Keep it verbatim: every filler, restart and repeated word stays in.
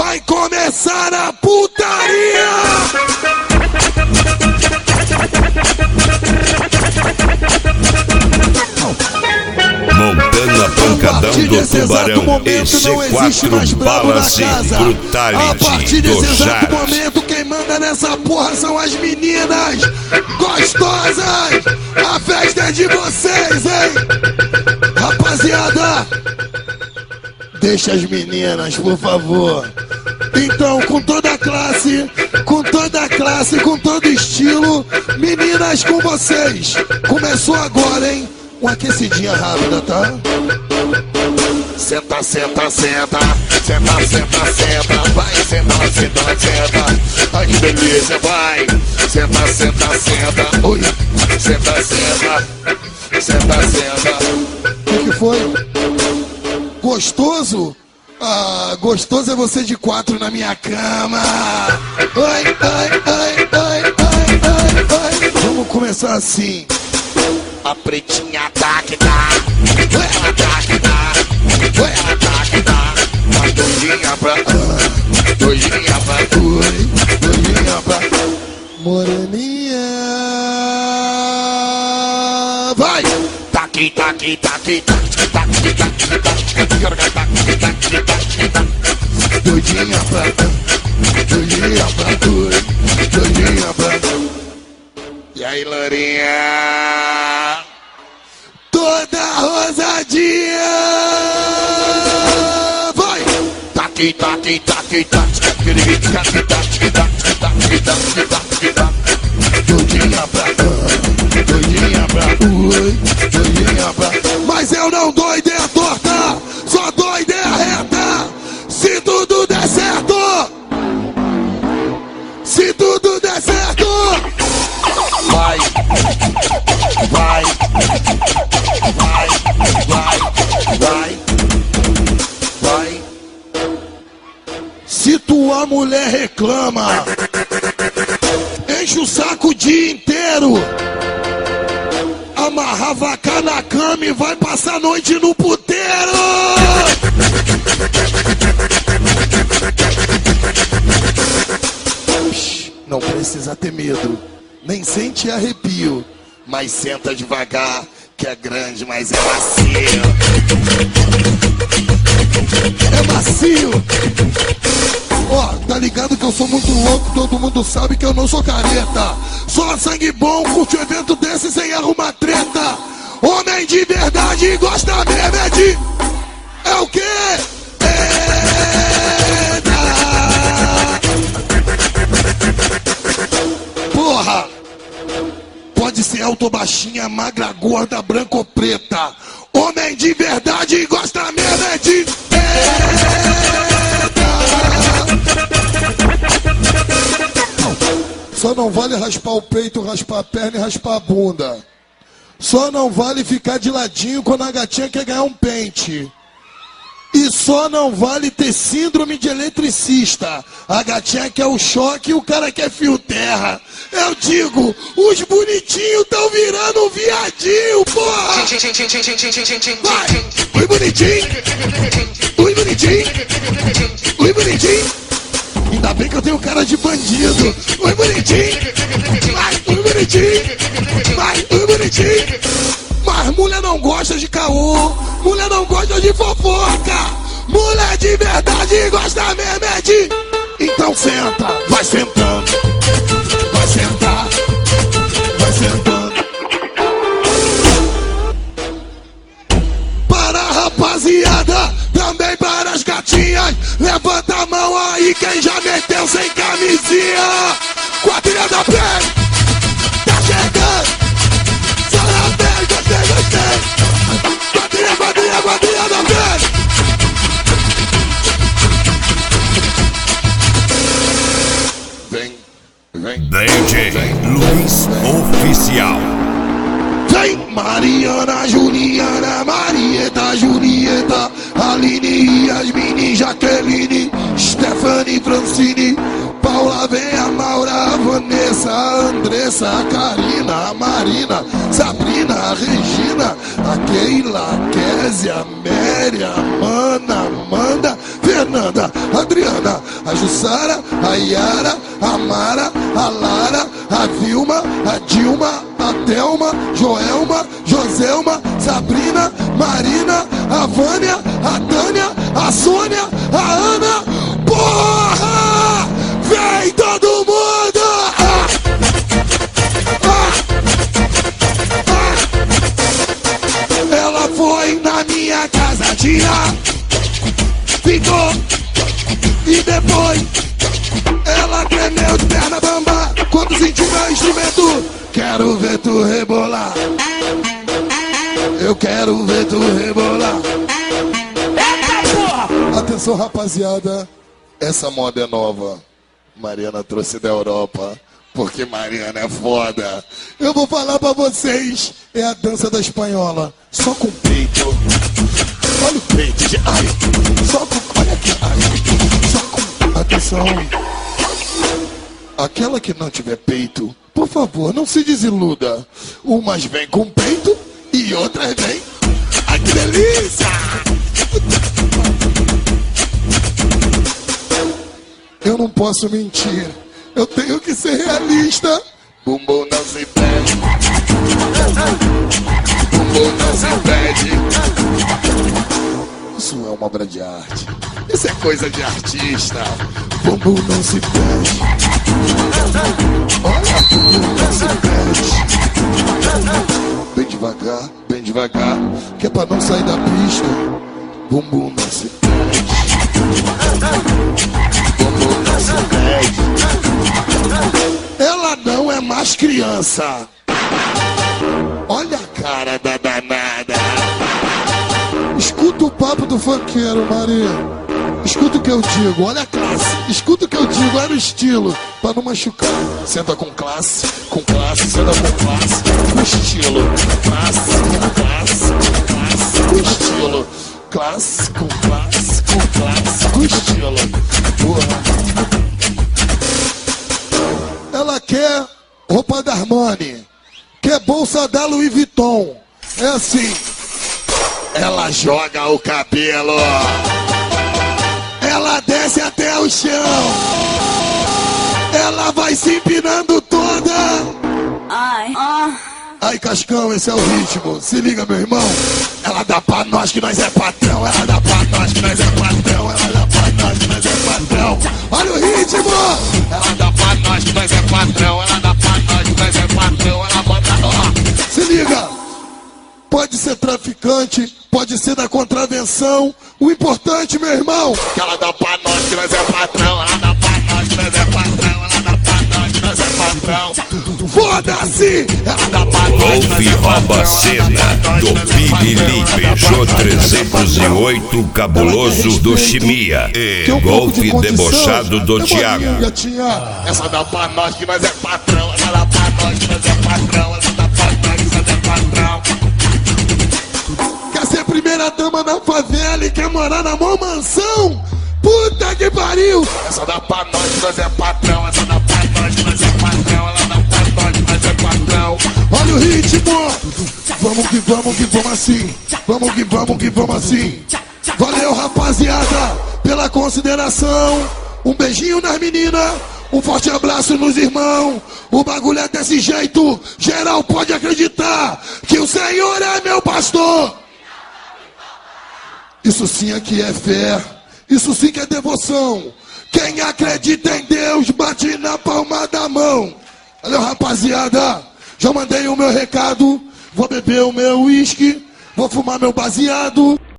vai começar a putaria! Montando a pancadão do Tubarão e C quatro Balace Brutality. A partir desse do exato Jars. momento, quem manda nessa porra são as meninas gostosas. A festa é de vocês, hein? Rapaziada, deixa as meninas, por favor. Então, com toda a classe, com toda a classe, com todo estilo, meninas com vocês. Começou agora, hein? Uma aquecidinha rápida, tá? Senta, senta, senta, senta, senta, senta, vai, senta, senta, senta, ai que delícia, vai, senta, senta, senta, oi, senta, senta, senta, senta. O que, que foi? Gostoso? Ah, gostoso é você de quatro na minha cama. Ai, ai, ai, ai, ai, ai, ai. Vamos começar assim. A pretinha tá que tá, ela tá que tá, ela tá que tá. A doidinha pra, ah, doidinha pra, oi, doidinha pra, moreninha. Vai! Tá aqui, tá aqui, tá aqui, tá aqui, tá aqui, tá aqui, tá aqui, tá aqui, tá aqui, tá aqui, tá aqui. Doidinha pra, doidinha pra, doidinha pra. E aí, Lourinha? Toda rosadinha! Vai! Tá aqui, tá aqui, tá aqui, tá aqui, tá aqui, tá aqui, tá aqui, tá aqui, tá aqui, tá aqui, tá aqui, tá aqui. Doidinha pra, doidinha pra, oi, doidinha pra. Mas eu não dou ideia torta, só dou ideia reta. Se tudo der certo, se tudo der certo, vai, vai, vai, vai, vai, vai. Se tua mulher reclama, enche o saco o dia inteiro, amarra a vaca na cama e vai passar a noite no puteiro. Não precisa ter medo, nem sente arrepio, mas senta devagar, que é grande, mas é macio. É macio. Ó, tá ligado que eu sou muito louco, todo mundo sabe que eu não sou careta. Só sangue bom, curte um evento desse sem arrumar treta. Homem de verdade gosta mesmo é de... É o quê? Eita! Porra! Pode ser alto ou baixinha, magra, gorda, branca ou preta. Homem de verdade gosta mesmo é de... Só não vale raspar o peito, raspar a perna e raspar a bunda. Só não vale ficar de ladinho quando a gatinha quer ganhar um pente. E só não vale ter síndrome de eletricista. A gatinha quer o choque e o cara quer fio terra. Eu digo, os bonitinhos tão virando um viadinho, porra! Vai! Oi, bonitinho! Oi, bonitinho! Oi, bonitinho! Ainda bem que eu tenho cara de bandido. Oi, bonitinho. Vai, oi, bonitinho. Vai, oi, bonitinho. Mas mulher não gosta de caô. Mulher não gosta de fofoca. Mulher de verdade gosta mesmo é de... Então senta, vai sentando. Vai sentar. Vai sentando. Para a rapaziada, também para as gatinhas. Levanta a mão aí quem já meteu sem camisinha. Quadrilha da pele, tá chegando. Só na pele, gostei, gostei. Quadrilha, quadrilha, quadrilha da pele. Vem, vem. D J Luiz Oficial. Vem Mariana, Juliana, Marieta, Julieta, Aline, Yasmine, Jaqueline, Stephanie, Francine, Paula, vem a Maura, a Vanessa, a Andressa, a Karina, a Marina, Sabrina, a Regina, a Keila, a Kézia, a Mary, a Mana, a Amanda, vem Fernanda, a Adriana, a Jussara, a Yara, a Mara, a Lara, a Vilma, a Dilma, a Thelma, Joelma, Joselma, Sabrina, Marina, a Vânia, a Tânia, a Sônia, a Ana. Porra! Vem todo mundo! Ah! Ah! Ah! Ela foi na minha casa tirar, ficou, e depois ela tremeu de perna bamba quando sentiu meu instrumento. Quero ver tu rebolar, eu quero ver tu rebolar. Eita porra! Atenção rapaziada, essa moda é nova, Mariana trouxe da Europa, porque Mariana é foda. Eu vou falar pra vocês, é a dança da espanhola, só com peito. Olha o peito, de... ai, só com, olha aqui, ai, só com, atenção. Aquela que não tiver peito, por favor, não se desiluda. Umas vem com peito e outras vem. Ai, que delícia! Eu não posso mentir, eu tenho que ser realista. Bumbum não se pede, bumbum não se pede. Isso é uma obra de arte, isso é coisa de artista. Bumbum não se pede, olha, bumbum não se pede. Bem devagar, bem devagar, que é pra não sair da pista. Bumbum não se pede, bumbum não se pede. Ela não é mais criança. Olha a cara da danada. Escuta o papo do funkeiro, Maria. Escuta o que eu digo, olha a classe. Escuta o que eu digo, olha o estilo, pra não machucar. Senta com classe, com classe, senta com classe, com estilo. Classe, com classe, com classe, com estilo. Classe, com classe, com classe, com estilo. Porra. Ela quer roupa da Armani, quer bolsa da Louis Vuitton. É assim. Ela joga o cabelo, ela desce até o chão, ela vai se empinando toda. Ai, ah. Ai, Cascão, esse é o ritmo. Se liga, meu irmão. Ela dá pra nós que nós é patrão, ela dá pra nós que nós é patrão, ela dá pra nós que nós é patrão. Olha o ritmo. Ela dá pra nós que nós é patrão, ela dá pra nós que nós é patrão, ela bota. Ó. Se liga. Pode ser traficante, pode ser da contravenção. O importante, meu irmão, que ela dá pra nós que nós é patrão, ela dá pra nós que nós é patrão, ela dá pra nós que nós é patrão. Foda-se! Ela dá pra nós que nós é patrão. Rouba a cena do Pibili Peugeot trezentos e oito cabuloso do Chimia e golpe debochado do Thiago. Essa dá pra nós que nós é patrão, ela dá pra nós que nós é patrão, essa dá pra nós que nós é patrão. Quer ser primeira dama na favela e quer morar na mó mansão? Puta que pariu! Essa dá pra nós que nós é patrão, essa dá pra nós que nós é patrão, ela dá pra nós que nós é patrão. Olha o ritmo! Vamos que vamos que vamos assim, vamos que vamos que vamos assim. Valeu, rapaziada, pela consideração. Um beijinho nas meninas, um forte abraço nos irmãos. O bagulho é desse jeito, geral pode acreditar que o Senhor é meu pastor. Isso sim aqui é fé, isso sim que é devoção. Quem acredita em Deus, bate na palma da mão. Valeu, rapaziada, já mandei o meu recado. Vou beber o meu uísque, vou fumar meu baseado.